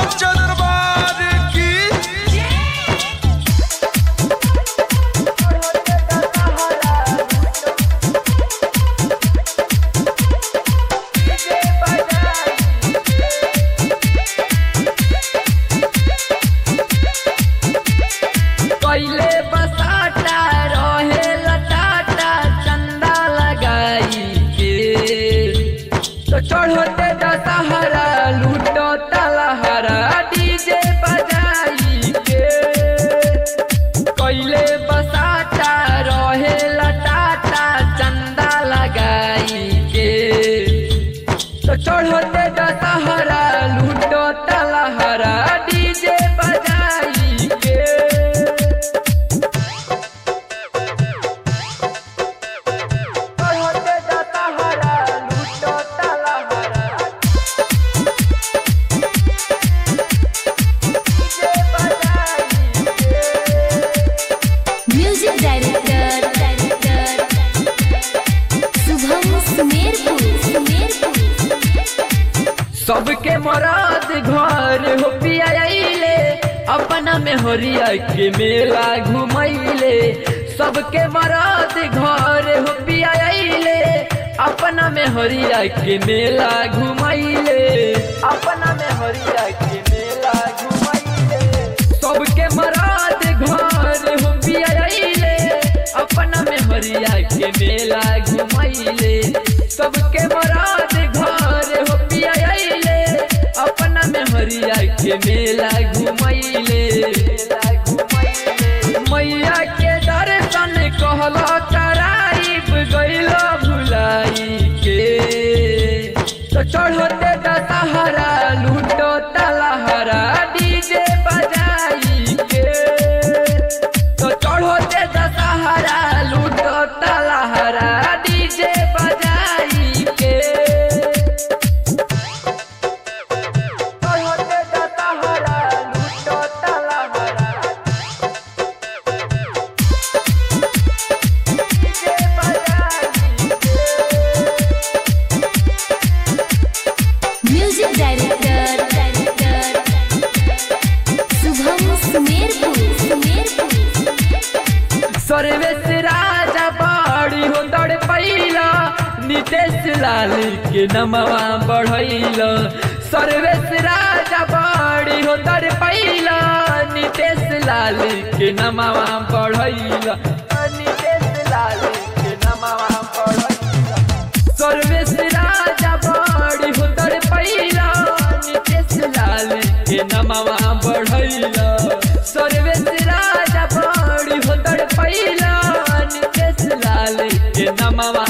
सच्चा दरबार की। पहले बसाता रहे लटाटा चंदा लगाई के, तो चढ़ोते दशहरा लूटो तलहरा डीजे बजाई के। पहले बसाता रहे लटाटा चंदा लगाई के, तो चढ़ोते दशहरा लूटो तलहरा डीजे बजाई के। Music director Shubham Sumerpur. सबके मराद घर हो पियाइले, अपना में हरिया के मेला घुमैले। सबके मराद घर हो पियाइले, अपना में हरिया के मेला घुमैले। अपना में हरिया के मेला घुमैले। सबके मराद घर हो पियाइले, अपना में हरिया के मेला घुमैले। सबके मराद घर हो पियाइले, अपना में हरिया के मेला घुमैले। मैया के दर्शन कहला कराइब गइला भुलाई के, तो चढ़ोते दशहरा लूटो तलहरा डीजे बजाई के। तो चढ़ोते दशहरा लूटो तलहरा डीजे बजाई के। चढ़ोते दशहरा लूटो तलहरा डीजे बजाई के। Music director Shubham Sumerpur. सर्वेश राजा बाड़ी हो दौड़ पैला, नितेश लाल के नमवा बढ़ैला। सर्वेश राजा बाड़ी हो दौड़ पैला, नितेश लाल के नमवा बढ़ैला। नितेश लाल के नमवा बढ़ैला। सर्वेश राजा बाड़ी हो दौड़ पैला, नितेश लाल के नमवा बढ़ैला। सर्वेश राजा बाड़ी हो दौड़ पैला, नितेश लाल के नमवा